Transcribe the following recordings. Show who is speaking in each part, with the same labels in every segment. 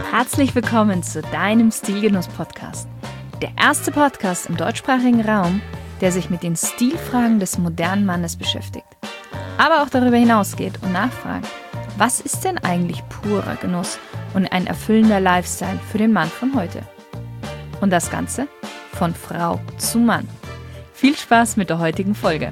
Speaker 1: Herzlich willkommen zu deinem Stilgenuss-Podcast. Der erste Podcast im deutschsprachigen Raum, der sich mit den Stilfragen des modernen Mannes beschäftigt. Aber auch darüber hinausgeht und nachfragt, was ist denn eigentlich purer Genuss und ein erfüllender Lifestyle für den Mann von heute? Und das Ganze von Frau zu Mann. Viel Spaß mit der heutigen Folge.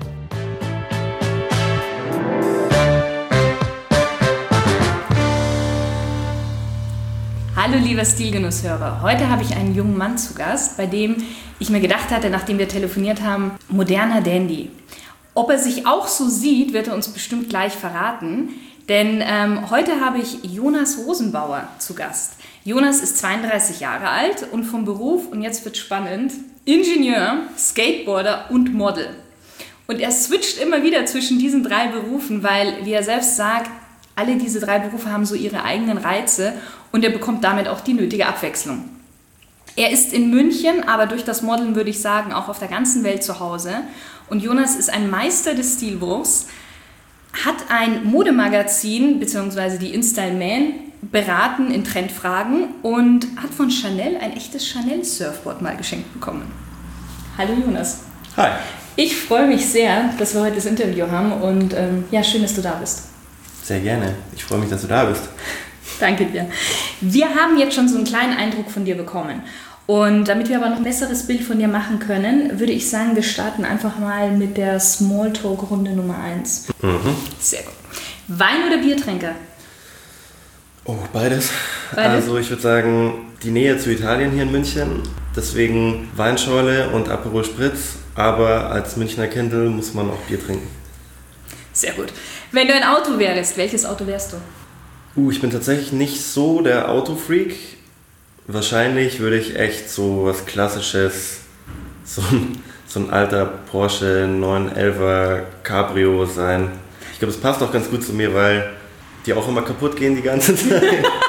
Speaker 1: Hallo lieber Stilgenusshörer, heute habe ich einen jungen Mann zu Gast, bei dem ich mir gedacht hatte, nachdem wir telefoniert haben, moderner Dandy. Ob er sich auch so sieht, wird er uns bestimmt gleich verraten, denn heute habe ich Jonas Rosenbauer zu Gast. Jonas ist 32 Jahre alt und vom Beruf, und jetzt wird spannend, Ingenieur, Skateboarder und Model. Und er switcht immer wieder zwischen diesen drei Berufen, weil, wie er selbst sagt, alle diese drei Berufe haben so ihre eigenen Reize und er bekommt damit auch die nötige Abwechslung. Er ist in München, aber durch das Modeln würde ich sagen auch auf der ganzen Welt zu Hause. Und Jonas ist ein Meister des Stilbruchs, hat ein Modemagazin bzw. die InStyle Man beraten in Trendfragen und hat von Chanel ein echtes Chanel-Surfboard mal geschenkt bekommen. Hallo Jonas.
Speaker 2: Hi.
Speaker 1: Ich freue mich sehr, dass wir heute das Interview haben und schön, dass du da bist.
Speaker 2: Sehr gerne. Ich freue mich, dass du da bist.
Speaker 1: Danke dir. Wir haben jetzt schon so einen kleinen Eindruck von dir bekommen. Und damit wir aber noch ein besseres Bild von dir machen können, würde ich sagen, wir starten einfach mal mit der Smalltalk-Runde Nummer 1. Sehr gut. Wein- oder Biertrinker?
Speaker 2: Oh, beides. Also ich würde sagen, die Nähe zu Italien hier in München, deswegen Weinschorle und Aperol Spritz, aber als Münchner Kindl muss man auch Bier trinken.
Speaker 1: Sehr gut. Wenn du ein Auto wärst, welches Auto wärst du?
Speaker 2: Ich bin tatsächlich nicht so der Autofreak. Wahrscheinlich würde ich echt so was Klassisches, so ein alter Porsche 911er Cabrio sein. Ich glaube, es passt auch ganz gut zu mir, weil die auch immer kaputt gehen die ganze Zeit.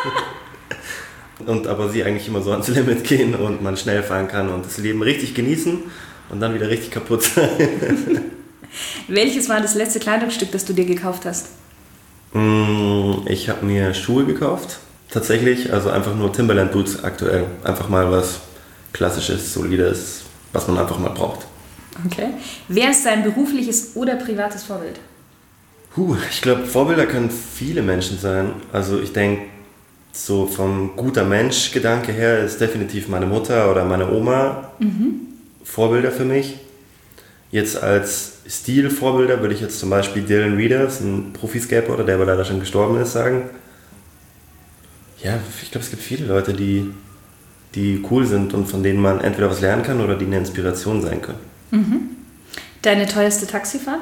Speaker 2: Aber sie eigentlich immer so ans Limit gehen und man schnell fahren kann und das Leben richtig genießen und dann wieder richtig kaputt sein.
Speaker 1: Welches war das letzte Kleidungsstück, das du dir gekauft hast?
Speaker 2: Ich habe mir Schuhe gekauft, tatsächlich, also einfach nur Timberland Boots aktuell. Einfach mal was Klassisches, Solides, was man einfach mal braucht.
Speaker 1: Okay. Wer ist dein berufliches oder privates Vorbild?
Speaker 2: Ich glaube, Vorbilder können viele Menschen sein. Also ich denke, so vom guter Mensch-Gedanke her ist definitiv meine Mutter oder meine Oma Vorbilder für mich. Jetzt als Stilvorbilder würde ich jetzt zum Beispiel Dylan Rieders, ein Profi-Skateboarder, der aber leider schon gestorben ist, sagen. Ja, ich glaube, es gibt viele Leute, die cool sind und von denen man entweder was lernen kann oder die eine Inspiration sein können.
Speaker 1: Deine teuerste Taxifahrt?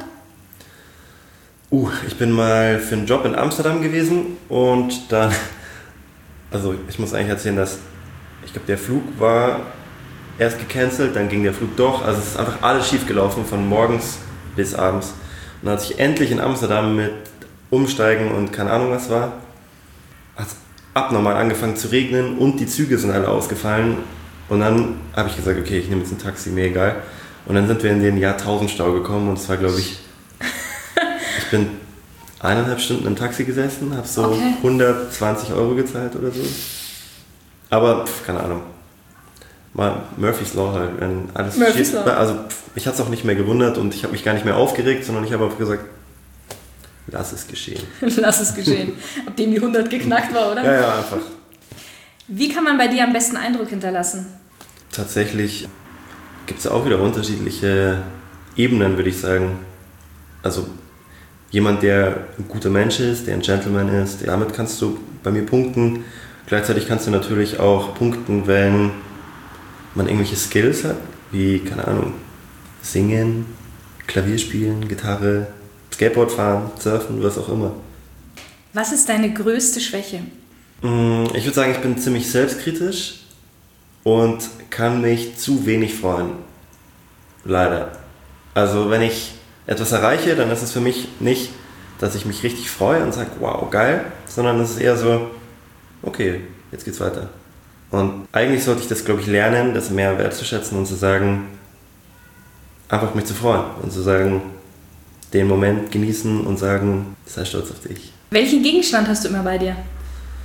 Speaker 2: Ich bin mal für einen Job in Amsterdam gewesen und dann, also ich muss eigentlich erzählen, dass ich glaube, der Flug war erst gecancelt, dann ging der Flug doch. Also es ist einfach alles schief gelaufen, von morgens bis abends. Und als ich endlich in Amsterdam mit Umsteigen und keine Ahnung was war, hat es abnormal angefangen zu regnen und die Züge sind alle ausgefallen. Und dann habe ich gesagt, okay, ich nehme jetzt ein Taxi, mir egal. Und dann sind wir in den Jahrtausendstau gekommen und es war, glaube ich, ich bin 1,5 Stunden im Taxi gesessen, habe so 120 € gezahlt oder so. Aber keine Ahnung. Mal Murphy's Law halt, wenn alles
Speaker 1: Murphy's Law.
Speaker 2: Also ich hatte es auch nicht mehr gewundert und ich habe mich gar nicht mehr aufgeregt, sondern ich habe einfach gesagt, lass es geschehen.
Speaker 1: Lass es geschehen. Ab dem die 100 geknackt war, oder?
Speaker 2: Ja, einfach.
Speaker 1: Wie kann man bei dir am besten Eindruck hinterlassen?
Speaker 2: Tatsächlich gibt es auch wieder unterschiedliche Ebenen, würde ich sagen. Also jemand, der ein guter Mensch ist, der ein Gentleman ist, damit kannst du bei mir punkten. Gleichzeitig kannst du natürlich auch punkten, wenn man irgendwelche Skills hat, wie, keine Ahnung, singen, Klavier spielen, Gitarre, Skateboard fahren, surfen, was auch immer.
Speaker 1: Was ist deine größte Schwäche?
Speaker 2: Ich würde sagen, ich bin ziemlich selbstkritisch und kann mich zu wenig freuen. Leider. Also wenn ich etwas erreiche, dann ist es für mich nicht, dass ich mich richtig freue und sage, wow, geil, sondern es ist eher so, okay, jetzt geht's weiter. Und eigentlich sollte ich das, glaube ich, lernen, das mehr wertzuschätzen und zu sagen, einfach mich zu freuen und zu sagen, den Moment genießen und sagen, sei stolz auf dich.
Speaker 1: Welchen Gegenstand hast du immer bei dir?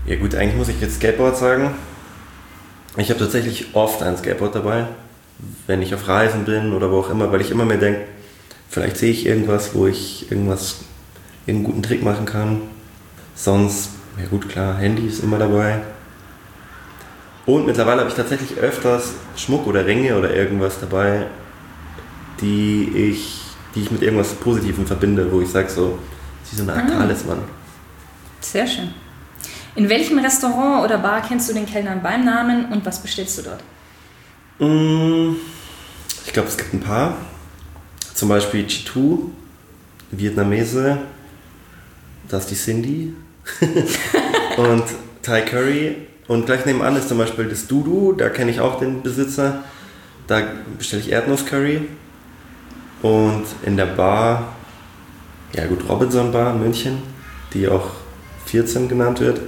Speaker 2: Ja gut, eigentlich muss ich jetzt Skateboard sagen. Ich habe tatsächlich oft ein Skateboard dabei, wenn ich auf Reisen bin oder wo auch immer, weil ich immer mir denke, vielleicht sehe ich irgendwas, wo ich irgendeinen guten Trick machen kann. Sonst, ja gut, klar, Handy ist immer dabei. Und mittlerweile habe ich tatsächlich öfters Schmuck oder Ringe oder irgendwas dabei, die ich mit irgendwas Positivem verbinde, wo ich sage so, das ist wie so eine Art Talisman.
Speaker 1: Sehr schön. In welchem Restaurant oder Bar kennst du den Kellner beim Namen und was bestellst du dort?
Speaker 2: Ich glaube, es gibt ein paar. Zum Beispiel Chitu, Vietnamese, das ist die Cindy und Thai Curry. Und gleich nebenan ist zum Beispiel das Dudu, da kenne ich auch den Besitzer. Da bestelle ich Erdnusscurry. Und in der Bar, ja gut, Robinson Bar in München, die auch 14 genannt wird.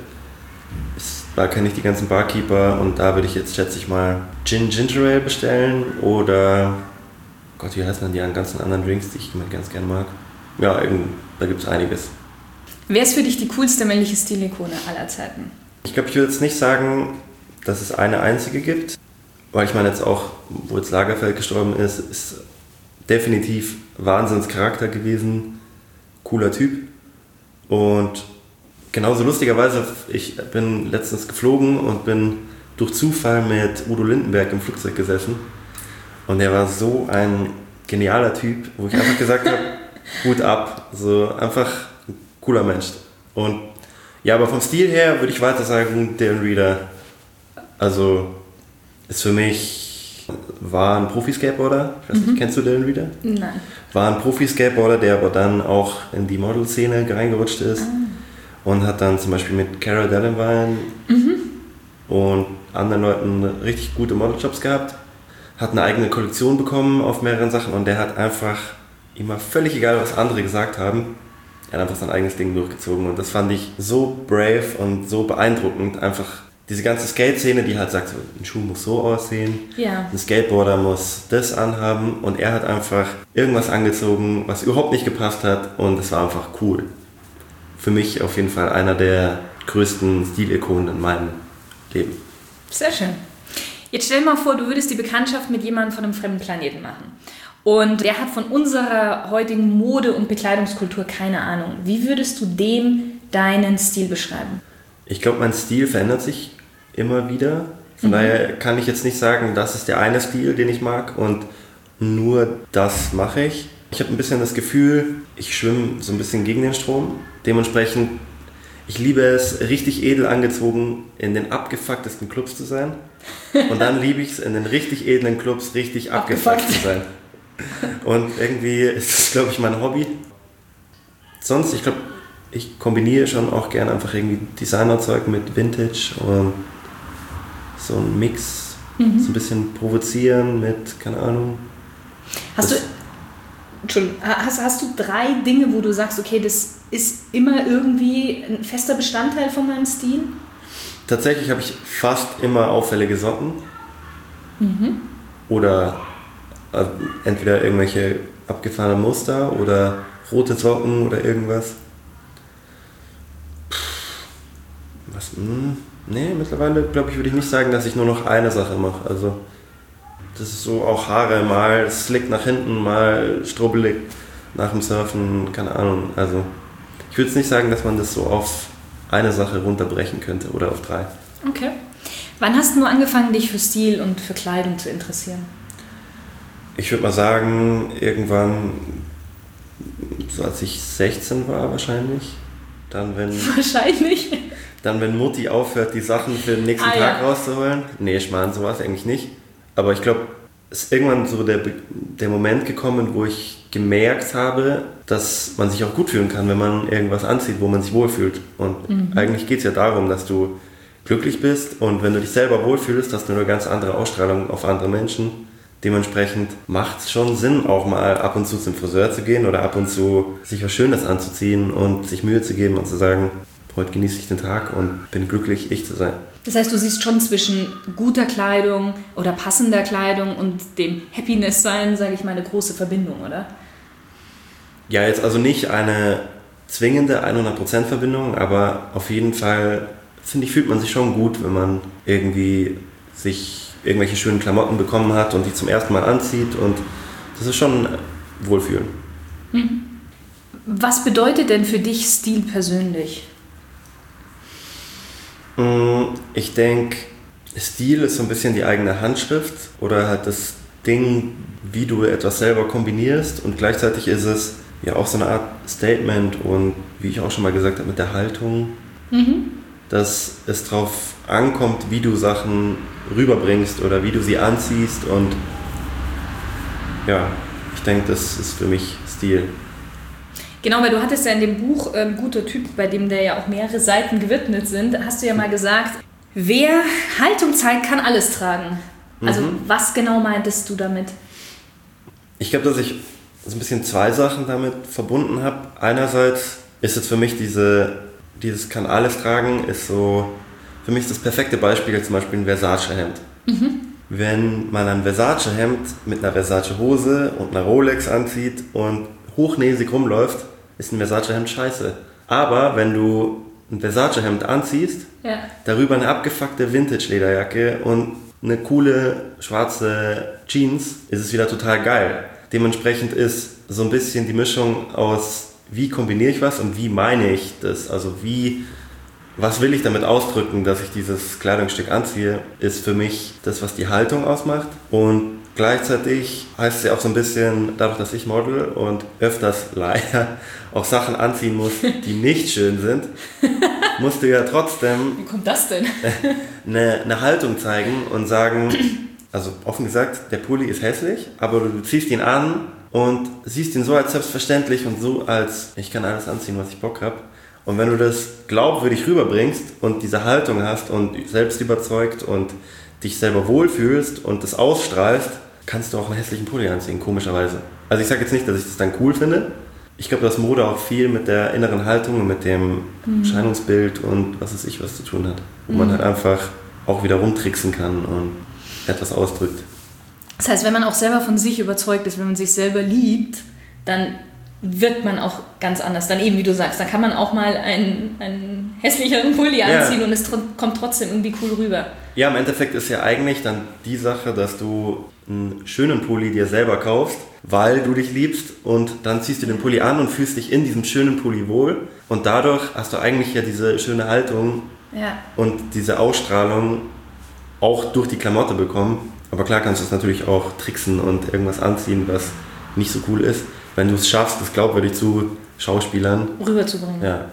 Speaker 2: Da kenne ich die ganzen Barkeeper und da würde ich jetzt, schätze ich mal, Gin Ginger Ale bestellen oder, Gott, wie heißen denn die ganzen anderen Drinks, die ich immer ganz gerne mag. Ja, da gibt es einiges.
Speaker 1: Wer ist für dich die coolste männliche Stilikone aller Zeiten?
Speaker 2: Ich glaube, ich würde jetzt nicht sagen, dass es eine einzige gibt, weil ich meine jetzt auch, wo jetzt Lagerfeld gestorben ist definitiv Wahnsinnscharakter gewesen, cooler Typ und genauso lustigerweise, ich bin letztens geflogen und bin durch Zufall mit Udo Lindenberg im Flugzeug gesessen und er war so ein genialer Typ, wo ich einfach gesagt habe, Hut ab, so einfach ein cooler Mensch. Und ja, aber vom Stil her würde ich weiter sagen, Darren Reeder, also ist für mich, war ein Profi-Skateboarder, ich weiß nicht, kennst du Darren Reeder?
Speaker 1: Nein.
Speaker 2: War ein Profi-Skateboarder, der aber dann auch in die Model-Szene reingerutscht ist und hat dann zum Beispiel mit Cara Delevingne und anderen Leuten richtig gute Modeljobs gehabt, hat eine eigene Kollektion bekommen auf mehreren Sachen und der hat einfach immer völlig egal, was andere gesagt haben, er hat einfach sein eigenes Ding durchgezogen und das fand ich so brave und so beeindruckend, einfach diese ganze Skate-Szene, die halt sagt, so, ein Schuh muss so aussehen, ein Skateboarder muss das anhaben und er hat einfach irgendwas angezogen, was überhaupt nicht gepasst hat und es war einfach cool. Für mich auf jeden Fall einer der größten Stilikonen in meinem Leben.
Speaker 1: Sehr schön. Jetzt stell dir mal vor, du würdest die Bekanntschaft mit jemandem von einem fremden Planeten machen. Und der hat von unserer heutigen Mode- und Bekleidungskultur keine Ahnung. Wie würdest du dem deinen Stil beschreiben?
Speaker 2: Ich glaube, mein Stil verändert sich immer wieder. Von daher kann ich jetzt nicht sagen, das ist der eine Stil, den ich mag und nur das mache ich. Ich habe ein bisschen das Gefühl, ich schwimme so ein bisschen gegen den Strom. Dementsprechend, ich liebe es, richtig edel angezogen in den abgefucktesten Clubs zu sein. Und dann liebe ich es, in den richtig edlen Clubs richtig abgefuckt zu sein. Und irgendwie ist das, glaube ich, mein Hobby. Sonst, ich glaube, ich kombiniere schon auch gerne einfach irgendwie Designerzeug mit Vintage und so ein Mix, so ein bisschen provozieren mit, keine Ahnung.
Speaker 1: Hast du 3 Dinge, wo du sagst, okay, das ist immer irgendwie ein fester Bestandteil von meinem Stil?
Speaker 2: Tatsächlich habe ich fast immer auffällige Socken. Oder entweder irgendwelche abgefahrene Muster oder rote Socken oder irgendwas. Nee, mittlerweile glaube ich, würde ich nicht sagen, dass ich nur noch eine Sache mache. Also das ist so auch Haare, mal slick nach hinten, mal strubbelig nach dem Surfen, keine Ahnung. Also ich würde jetzt nicht sagen, dass man das so auf eine Sache runterbrechen könnte oder auf 3.
Speaker 1: Okay. Wann hast du angefangen, dich für Stil und für Kleidung zu interessieren?
Speaker 2: Ich würde mal sagen, irgendwann, so als ich 16 war wahrscheinlich. Dann, wenn Mutti aufhört, die Sachen für den nächsten Tag rauszuholen. Nee, Schmarrn, so war es eigentlich nicht. Aber ich glaube, es ist irgendwann so der Moment gekommen, wo ich gemerkt habe, dass man sich auch gut fühlen kann, wenn man irgendwas anzieht, wo man sich wohlfühlt. Und eigentlich geht es ja darum, dass du glücklich bist und wenn du dich selber wohlfühlst, hast du eine ganz andere Ausstrahlung auf andere Menschen. Dementsprechend macht es schon Sinn, auch mal ab und zu zum Friseur zu gehen oder ab und zu sich was Schönes anzuziehen und sich Mühe zu geben und zu sagen, heute genieße ich den Tag und bin glücklich, ich zu sein.
Speaker 1: Das heißt, du siehst schon zwischen guter Kleidung oder passender Kleidung und dem Happiness-Sein, sage ich mal, eine große Verbindung, oder?
Speaker 2: Ja, jetzt also nicht eine zwingende 100% Verbindung, aber auf jeden Fall finde ich, fühlt man sich schon gut, wenn man irgendwie sich irgendwelche schönen Klamotten bekommen hat und die zum ersten Mal anzieht und das ist schon Wohlfühlen.
Speaker 1: Was bedeutet denn für dich Stil persönlich?
Speaker 2: Ich denke, Stil ist so ein bisschen die eigene Handschrift oder halt das Ding, wie du etwas selber kombinierst und gleichzeitig ist es ja auch so eine Art Statement und wie ich auch schon mal gesagt habe mit der Haltung, dass es drauf ankommt, wie du Sachen rüberbringst oder wie du sie anziehst und ja, ich denke, das ist für mich Stil.
Speaker 1: Genau, weil du hattest ja in dem Buch Guter Typ, bei dem der ja auch mehrere Seiten gewidmet sind, hast du ja mal gesagt, wer Haltung zeigt, kann alles tragen. Also was genau meintest du damit?
Speaker 2: Ich glaube, dass ich so ein bisschen zwei Sachen damit verbunden habe. Einerseits ist es für mich dieses kann alles tragen, ist so für mich das perfekte Beispiel, zum Beispiel ein Versace-Hemd. Wenn man ein Versace-Hemd mit einer Versace-Hose und einer Rolex anzieht und hochnäsig rumläuft, ist ein Versace-Hemd scheiße. Aber wenn du ein Versace-Hemd anziehst, darüber eine abgefuckte Vintage-Lederjacke und eine coole schwarze Jeans, ist es wieder total geil. Dementsprechend ist so ein bisschen die Mischung aus, wie kombiniere ich was und wie meine ich das, also was will ich damit ausdrücken, dass ich dieses Kleidungsstück anziehe, ist für mich das, was die Haltung ausmacht. Und gleichzeitig heißt es ja auch so ein bisschen, dadurch, dass ich model und öfters leider auch Sachen anziehen muss, die nicht schön sind, musst du ja trotzdem
Speaker 1: Wie kommt das denn?
Speaker 2: eine Haltung zeigen und sagen, also offen gesagt, der Pulli ist hässlich, aber du ziehst ihn an und siehst ihn so als selbstverständlich und so als, ich kann alles anziehen, was ich Bock habe. Und wenn du das glaubwürdig rüberbringst und diese Haltung hast und selbst überzeugt und dich selber wohlfühlst und das ausstrahlst, kannst du auch einen hässlichen Pulli anziehen, komischerweise. Also ich sage jetzt nicht, dass ich das dann cool finde. Ich glaube, dass Mode auch viel mit der inneren Haltung und mit dem Erscheinungsbild und was weiß ich was zu tun hat. Wo man halt einfach auch wieder rumtricksen kann und etwas ausdrückt.
Speaker 1: Das heißt, wenn man auch selber von sich überzeugt ist, wenn man sich selber liebt, dann wirkt man auch ganz anders. Dann eben, wie du sagst, dann kann man auch mal einen hässlicheren Pulli anziehen und es kommt trotzdem irgendwie cool rüber.
Speaker 2: Ja, im Endeffekt ist ja eigentlich dann die Sache, dass du einen schönen Pulli dir selber kaufst, weil du dich liebst und dann ziehst du den Pulli an und fühlst dich in diesem schönen Pulli wohl und dadurch hast du eigentlich ja diese schöne Haltung und diese Ausstrahlung auch durch die Klamotte bekommen. Aber klar kannst du es natürlich auch tricksen und irgendwas anziehen, was nicht so cool ist, wenn du es schaffst, das glaubwürdig zu Schauspielern
Speaker 1: rüberzubringen.
Speaker 2: Ja.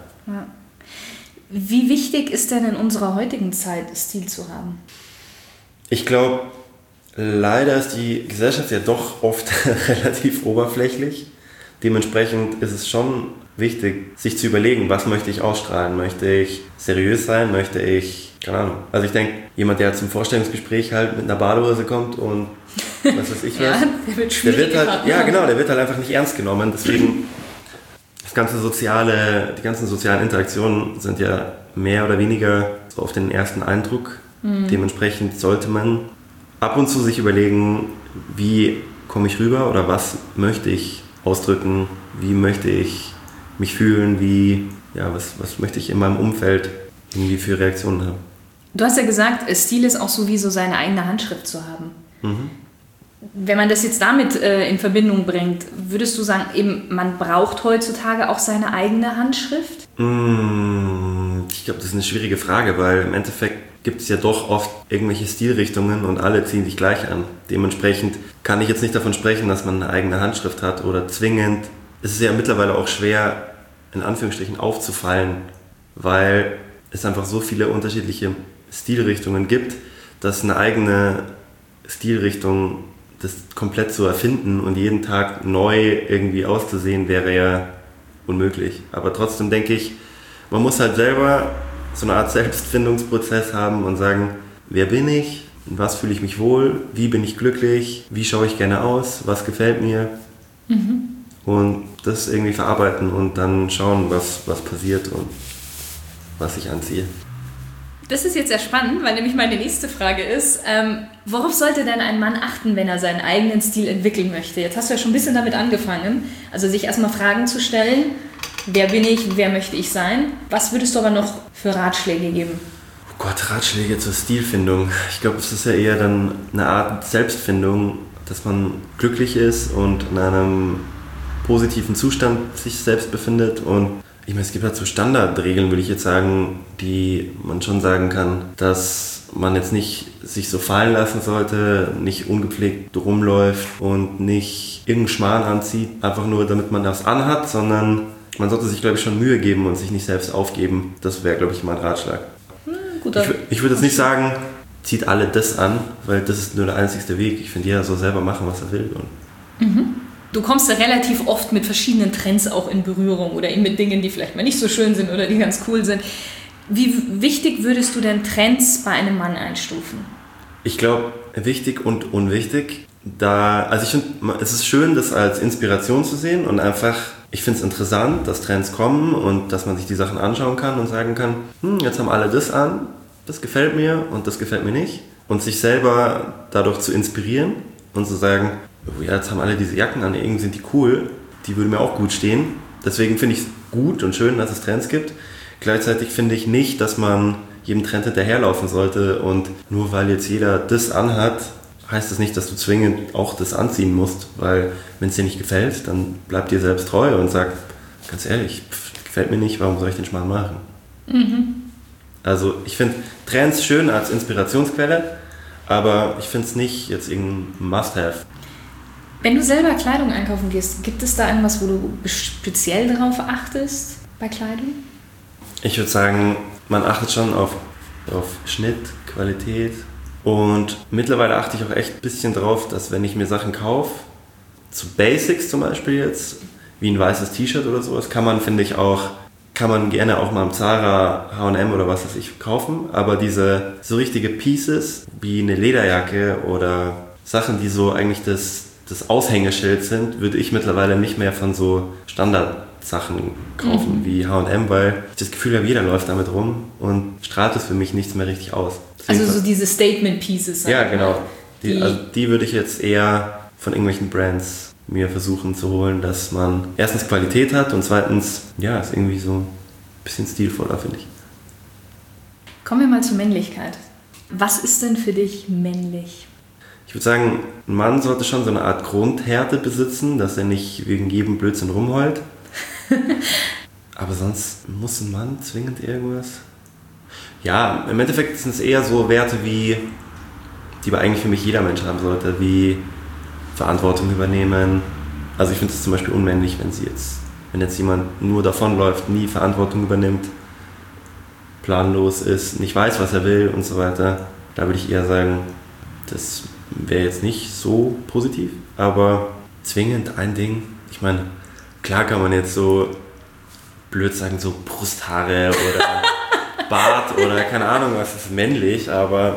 Speaker 1: Wie wichtig ist denn in unserer heutigen Zeit, Stil zu haben?
Speaker 2: Ich glaube, leider ist die Gesellschaft ja doch oft relativ oberflächlich. Dementsprechend ist es schon wichtig, sich zu überlegen, was möchte ich ausstrahlen? Möchte ich seriös sein? Möchte ich, keine Ahnung. Also ich denke, jemand, der zum Vorstellungsgespräch halt mit einer Badehose kommt und was weiß ich was,
Speaker 1: der wird schwierig.
Speaker 2: Der wird halt einfach nicht ernst genommen. Deswegen die ganzen sozialen Interaktionen sind ja mehr oder weniger so auf den ersten Eindruck. Dementsprechend sollte man ab und zu sich überlegen, wie komme ich rüber oder was möchte ich ausdrücken, wie möchte ich mich fühlen, was möchte ich in meinem Umfeld irgendwie für Reaktionen haben.
Speaker 1: Du hast ja gesagt, Stil ist auch so seine eigene Handschrift zu haben. Wenn man das jetzt damit in Verbindung bringt, würdest du sagen, eben man braucht heutzutage auch seine eigene Handschrift?
Speaker 2: Ich glaube, das ist eine schwierige Frage, weil im Endeffekt gibt es ja doch oft irgendwelche Stilrichtungen und alle ziehen sich gleich an. Dementsprechend kann ich jetzt nicht davon sprechen, dass man eine eigene Handschrift hat oder zwingend. Es ist ja mittlerweile auch schwer, in Anführungsstrichen aufzufallen, weil es einfach so viele unterschiedliche Stilrichtungen gibt, dass eine eigene Stilrichtung, das komplett zu erfinden und jeden Tag neu irgendwie auszusehen, wäre ja unmöglich. Aber trotzdem denke ich, man muss halt selber so eine Art Selbstfindungsprozess haben und sagen, wer bin ich, in was fühle ich mich wohl, wie bin ich glücklich, wie schaue ich gerne aus, was gefällt mir und das irgendwie verarbeiten und dann schauen, was passiert und was ich anziehe.
Speaker 1: Das ist jetzt sehr spannend, weil nämlich meine nächste Frage ist, worauf sollte denn ein Mann achten, wenn er seinen eigenen Stil entwickeln möchte? Jetzt hast du ja schon ein bisschen damit angefangen, also sich erstmal Fragen zu stellen, wer bin ich, wer möchte ich sein? Was würdest du aber noch für Ratschläge geben?
Speaker 2: Gott, Ratschläge zur Stilfindung. Ich glaube, es ist ja eher dann eine Art Selbstfindung, dass man glücklich ist und in einem positiven Zustand sich selbst befindet. Und ich meine, es gibt halt so Standardregeln, würde ich jetzt sagen, die man schon sagen kann, dass man jetzt nicht sich so fallen lassen sollte, nicht ungepflegt rumläuft und nicht irgendeinen Schmarrn anzieht, einfach nur damit man das anhat, sondern man sollte sich, glaube ich, schon Mühe geben und sich nicht selbst aufgeben. Das wäre, glaube ich, mein Ratschlag. Ich würde jetzt nicht sagen, zieht alle das an, weil das ist nur der einzigste Weg. Ich finde, jeder soll selber machen, was er will.
Speaker 1: Du kommst ja relativ oft mit verschiedenen Trends auch in Berührung oder eben mit Dingen, die vielleicht mal nicht so schön sind oder die ganz cool sind. Wie wichtig würdest du denn Trends bei einem Mann einstufen?
Speaker 2: Ich glaube, wichtig und unwichtig. Also ich finde, es ist schön, das als Inspiration zu sehen und einfach, ich finde es interessant, dass Trends kommen und dass man sich die Sachen anschauen kann und sagen kann, jetzt haben alle das an, das gefällt mir und das gefällt mir nicht. Und sich selber dadurch zu inspirieren und zu sagen, oh ja, jetzt haben alle diese Jacken an, irgendwie sind die cool, die würden mir auch gut stehen. Deswegen finde ich es gut und schön, dass es Trends gibt. Gleichzeitig finde ich nicht, dass man jedem Trend hinterherlaufen sollte und nur weil jetzt jeder das anhat, heißt das nicht, dass du zwingend auch das anziehen musst, weil wenn es dir nicht gefällt, dann bleib dir selbst treu und sag, ganz ehrlich, gefällt mir nicht, warum soll ich den Schmarrn machen? Also ich finde Trends schön als Inspirationsquelle, aber ich finde es nicht jetzt irgendein Must-Have.
Speaker 1: Wenn du selber Kleidung einkaufen gehst, gibt es da irgendwas, wo du speziell darauf achtest bei Kleidung?
Speaker 2: Ich würde sagen, man achtet schon auf Schnitt, Qualität und mittlerweile achte ich auch echt ein bisschen drauf, dass wenn ich mir Sachen kaufe, zu Basics zum Beispiel jetzt, wie ein weißes T-Shirt oder sowas, kann man gerne auch mal im Zara, H&M oder was weiß ich kaufen, aber diese so richtige Pieces wie eine Lederjacke oder Sachen, die so eigentlich das Aushängeschild sind, würde ich mittlerweile nicht mehr von so Standardsachen kaufen wie H&M, weil ich das Gefühl habe, jeder läuft damit rum und strahlt es für mich nichts mehr richtig aus.
Speaker 1: Also so diese Statement-Pieces.
Speaker 2: Ja, genau. Die würde ich jetzt eher von irgendwelchen Brands mir versuchen zu holen, dass man erstens Qualität hat und zweitens, ja, ist irgendwie so ein bisschen stilvoller, finde ich.
Speaker 1: Kommen wir mal zur Männlichkeit. Was ist denn für dich männlich?
Speaker 2: Ich würde sagen, ein Mann sollte schon so eine Art Grundhärte besitzen, dass er nicht wegen jedem Blödsinn rumheult. Aber sonst muss ein Mann zwingend irgendwas... Ja, im Endeffekt sind es eher so Werte wie, die eigentlich für mich jeder Mensch haben sollte, wie Verantwortung übernehmen. Also ich finde es zum Beispiel unmännlich, wenn jetzt jemand nur davonläuft, nie Verantwortung übernimmt, planlos ist, nicht weiß, was er will und so weiter. Da würde ich eher sagen, das wäre jetzt nicht so positiv, aber zwingend ein Ding. Ich meine, klar kann man jetzt so blöd sagen, so Brusthaare oder Bart oder keine Ahnung was ist männlich, aber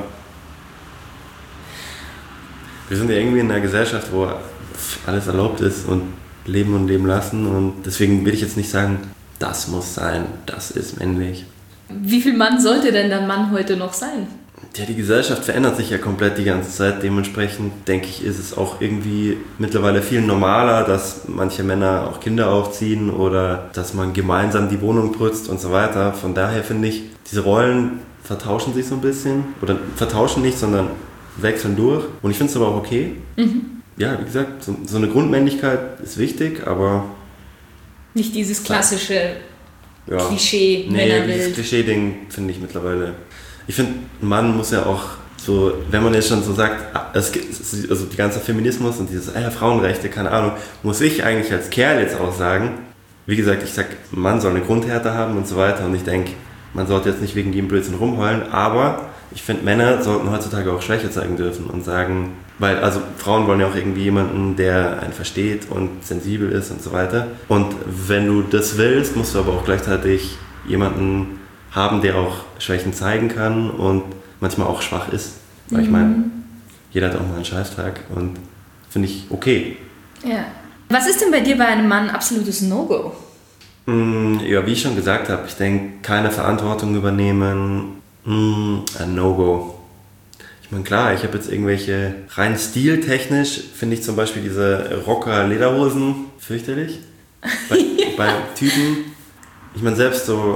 Speaker 2: wir sind ja irgendwie in einer Gesellschaft, wo alles erlaubt ist und leben und leben lassen und deswegen will ich jetzt nicht sagen, das muss sein, das ist männlich.
Speaker 1: Wie viel Mann sollte denn dann Mann heute noch sein?
Speaker 2: Ja, die Gesellschaft verändert sich ja komplett die ganze Zeit. Dementsprechend, denke ich, ist es auch irgendwie mittlerweile viel normaler, dass manche Männer auch Kinder aufziehen oder dass man gemeinsam die Wohnung putzt und so weiter. Von daher finde ich, diese Rollen vertauschen sich so ein bisschen. Oder vertauschen nicht, sondern wechseln durch. Und ich finde es aber auch okay. Ja, wie gesagt, so eine Grundmännlichkeit ist wichtig, aber...
Speaker 1: Nicht dieses klassische Klischee, Männerbild.
Speaker 2: Nee, dieses Klischee-Ding finde ich mittlerweile... Ich finde, ein Mann muss ja auch so, wenn man jetzt schon so sagt, also die ganze Feminismus und dieses Frauenrechte, keine Ahnung, muss ich eigentlich als Kerl jetzt auch sagen, wie gesagt, ich sag, ein Mann soll eine Grundhärte haben und so weiter und ich denke, man sollte jetzt nicht wegen jedem Blödsinn rumheulen, aber ich finde, Männer sollten heutzutage auch Schwäche zeigen dürfen und sagen, weil, also Frauen wollen ja auch irgendwie jemanden, der einen versteht und sensibel ist und so weiter. Und wenn du das willst, musst du aber auch gleichzeitig jemanden haben, der auch Schwächen zeigen kann und manchmal auch schwach ist. Weil ich meine, jeder hat auch mal einen Scheißtag und finde ich okay.
Speaker 1: Ja. Was ist denn bei dir bei einem Mann absolutes No-Go?
Speaker 2: Ja, wie ich schon gesagt habe, ich denke, keine Verantwortung übernehmen, ein No-Go. Ich meine, klar, ich habe jetzt irgendwelche, rein stiltechnisch finde ich zum Beispiel diese Rocker-Lederhosen fürchterlich. Bei Typen, ich meine, selbst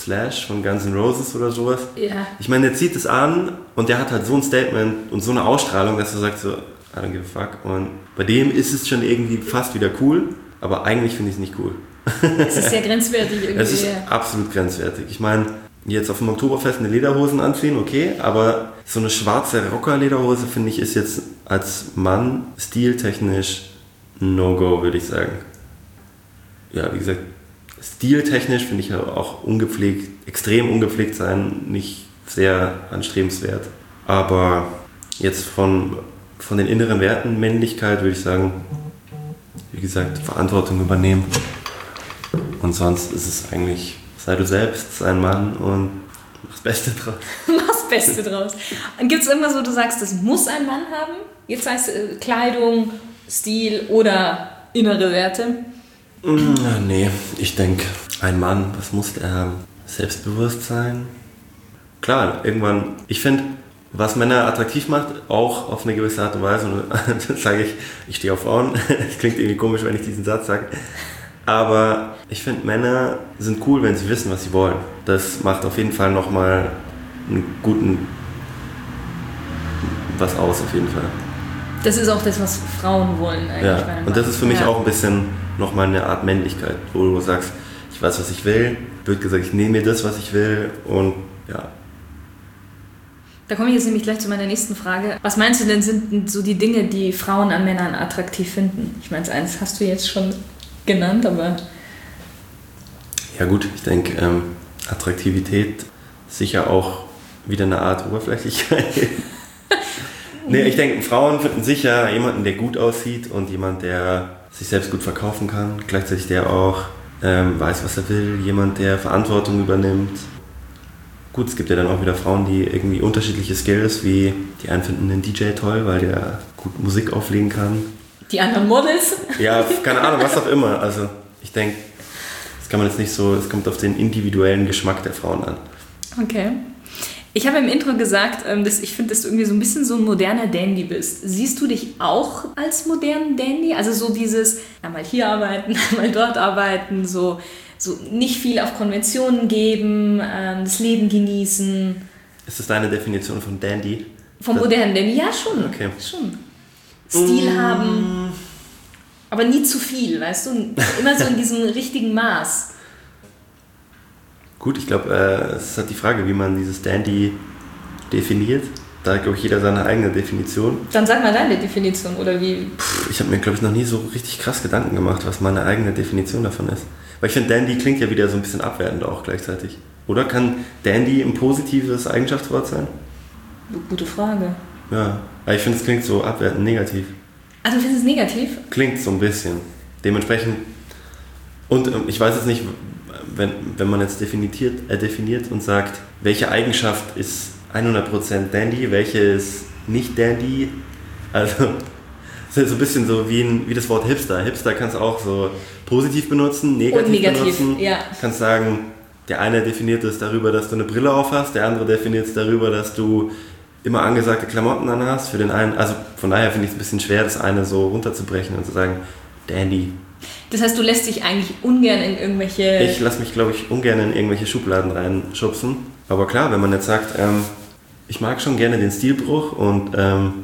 Speaker 2: Slash von Guns N' Roses oder sowas.
Speaker 1: Ja.
Speaker 2: Ich meine, der zieht es an und der hat halt so ein Statement und so eine Ausstrahlung, dass du sagst so, I don't give a fuck. Und bei dem ist es schon irgendwie fast wieder cool, aber eigentlich finde ich es nicht cool.
Speaker 1: Es ist sehr grenzwertig irgendwie.
Speaker 2: Es ist absolut grenzwertig. Ich meine, jetzt auf dem Oktoberfest eine Lederhosen anziehen, okay, aber so eine schwarze Rocker-Lederhose, finde ich, ist jetzt als Mann stiltechnisch No-Go, würde ich sagen. Ja, wie gesagt, stiltechnisch finde ich auch ungepflegt, extrem ungepflegt sein, nicht sehr anstrebenswert. Aber jetzt von den inneren Werten, Männlichkeit, würde ich sagen, wie gesagt, Verantwortung übernehmen. Und sonst ist es eigentlich, sei du selbst, sei ein Mann und mach das Beste draus.
Speaker 1: Mach das Beste draus. Und gibt es irgendwas, wo du sagst, das muss ein Mann haben? Jetzt heißt Kleidung, Stil oder innere Werte?
Speaker 2: Nee, ich denke, ein Mann, was muss der haben? Selbstbewusstsein? Klar, irgendwann, ich finde, was Männer attraktiv macht, auch auf eine gewisse Art und Weise, und das sage ich stehe auf Frauen, das klingt irgendwie komisch, wenn ich diesen Satz sage, aber ich finde, Männer sind cool, wenn sie wissen, was sie wollen. Das macht auf jeden Fall nochmal einen guten was aus, auf jeden Fall.
Speaker 1: Das ist auch das, was Frauen wollen eigentlich.
Speaker 2: Ja, und das ist für mich auch ein bisschen nochmal eine Art Männlichkeit, wo du sagst, ich weiß, was ich will, wird gesagt, ich nehme mir das, was ich will und ja.
Speaker 1: Da komme ich jetzt nämlich gleich zu meiner nächsten Frage. Was meinst du denn, sind so die Dinge, die Frauen an Männern attraktiv finden? Ich meine, eins hast du jetzt schon genannt, aber...
Speaker 2: Ja gut, ich denke, Attraktivität sicher auch wieder eine Art Oberflächlichkeit. Nee, ich denke, Frauen finden sicher jemanden, der gut aussieht und jemand, der sich selbst gut verkaufen kann. Gleichzeitig der auch weiß, was er will. Jemand, der Verantwortung übernimmt. Gut, es gibt ja dann auch wieder Frauen, die irgendwie unterschiedliche Skills, wie die einen finden den DJ toll, weil der gut Musik auflegen kann.
Speaker 1: Die anderen Models?
Speaker 2: Ja, keine Ahnung, was auch immer. Also ich denke, das kann man jetzt nicht so, es kommt auf den individuellen Geschmack der Frauen an.
Speaker 1: Okay. Ich habe im Intro gesagt, dass ich finde, dass du irgendwie so ein bisschen so ein moderner Dandy bist. Siehst du dich auch als modernen Dandy? Also so dieses, einmal hier arbeiten, einmal dort arbeiten, so nicht viel auf Konventionen geben, das Leben genießen.
Speaker 2: Ist das deine Definition von Dandy?
Speaker 1: Vom modernen Dandy? Ja, schon.
Speaker 2: Okay.
Speaker 1: Schon. Stil haben, aber nie zu viel, weißt du? Immer so in diesem richtigen Maß.
Speaker 2: Gut, ich glaube, es ist halt die Frage, wie man dieses Dandy definiert. Da hat, glaube ich, jeder seine eigene Definition.
Speaker 1: Dann sag mal deine Definition, oder wie?
Speaker 2: Ich habe mir, glaube ich, noch nie so richtig krass Gedanken gemacht, was meine eigene Definition davon ist. Weil ich finde, Dandy klingt ja wieder so ein bisschen abwertend auch gleichzeitig. Oder kann Dandy ein positives Eigenschaftswort sein?
Speaker 1: Gute Frage.
Speaker 2: Ja, aber ich finde, es klingt so abwertend negativ.
Speaker 1: Also du findest es negativ?
Speaker 2: Klingt so ein bisschen. Dementsprechend, und ich weiß jetzt nicht, wenn man jetzt definiert und sagt, welche Eigenschaft ist 100% Dandy, welche ist nicht Dandy. Also das ist so ein bisschen so wie das Wort Hipster. Hipster kannst du auch so positiv benutzen, negativ benutzen.
Speaker 1: Ja.
Speaker 2: Kannst sagen, der eine definiert es darüber, dass du eine Brille auf hast, der andere definiert es darüber, dass du immer angesagte Klamotten an hast. Für den einen, also von daher finde ich es ein bisschen schwer, das eine so runterzubrechen und zu sagen, Dandy.
Speaker 1: Das heißt, du lässt dich eigentlich ungern in irgendwelche...
Speaker 2: Ich lasse mich, glaube ich, ungern in irgendwelche Schubladen reinschubsen. Aber klar, wenn man jetzt sagt, ich mag schon gerne den Stilbruch und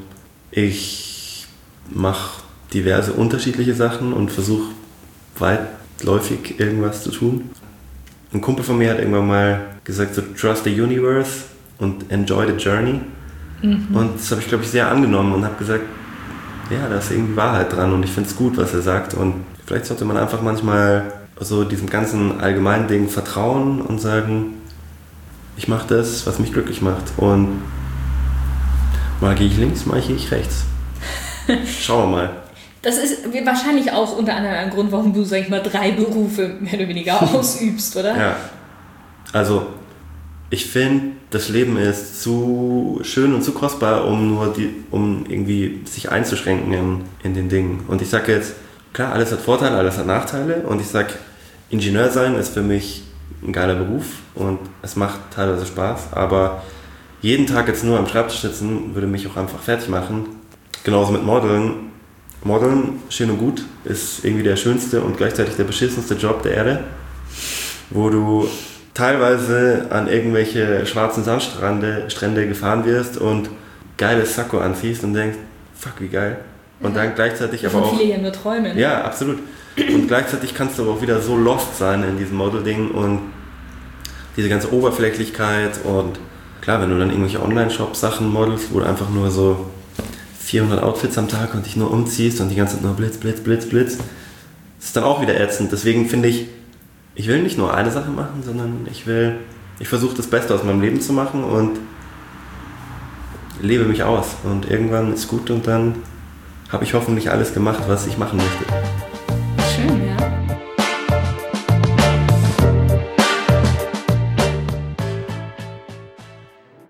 Speaker 2: ich mache diverse unterschiedliche Sachen und versuche weitläufig irgendwas zu tun. Ein Kumpel von mir hat irgendwann mal gesagt, so trust the universe und enjoy the journey. Mhm. Und das habe ich, glaube ich, sehr angenommen und habe gesagt, ja, da ist irgendwie Wahrheit dran und ich finde es gut, was er sagt. Und vielleicht sollte man einfach manchmal so diesem ganzen allgemeinen Ding vertrauen und sagen, ich mache das, was mich glücklich macht. Und mal gehe ich links, mal gehe ich rechts. Schauen wir mal.
Speaker 1: Das ist wahrscheinlich auch unter anderem ein Grund, warum du, sag ich mal, 3 Berufe mehr oder weniger ausübst, oder?
Speaker 2: Ja. Also, ich finde, das Leben ist zu schön und zu kostbar, um irgendwie sich einzuschränken in den Dingen. Und ich sage jetzt, klar, alles hat Vorteile, alles hat Nachteile. Und ich sage, Ingenieur sein ist für mich ein geiler Beruf und es macht teilweise Spaß. Aber jeden Tag jetzt nur am Schreibtisch sitzen, würde mich auch einfach fertig machen. Genauso mit Modeln. Modeln, schön und gut, ist irgendwie der schönste und gleichzeitig der beschissenste Job der Erde, wo du teilweise an irgendwelche schwarzen Sandstrände gefahren wirst und geiles Sakko anziehst und denkst, fuck, wie geil. Und dann gleichzeitig aber auch...
Speaker 1: viele hier nur träumen.
Speaker 2: Ja, absolut. Und gleichzeitig kannst du aber auch wieder so lost sein in diesem Model-Ding und diese ganze Oberflächlichkeit und klar, wenn du dann irgendwelche Online-Shop-Sachen modelst, wo du einfach nur so 400 Outfits am Tag und dich nur umziehst und die ganze Zeit nur Blitz, Blitz, Blitz, Blitz, das ist dann auch wieder ätzend. Deswegen finde ich will nicht nur eine Sache machen, sondern ich versuche das Beste aus meinem Leben zu machen und lebe mich aus. Und irgendwann ist gut und dann habe ich hoffentlich alles gemacht, was ich machen möchte.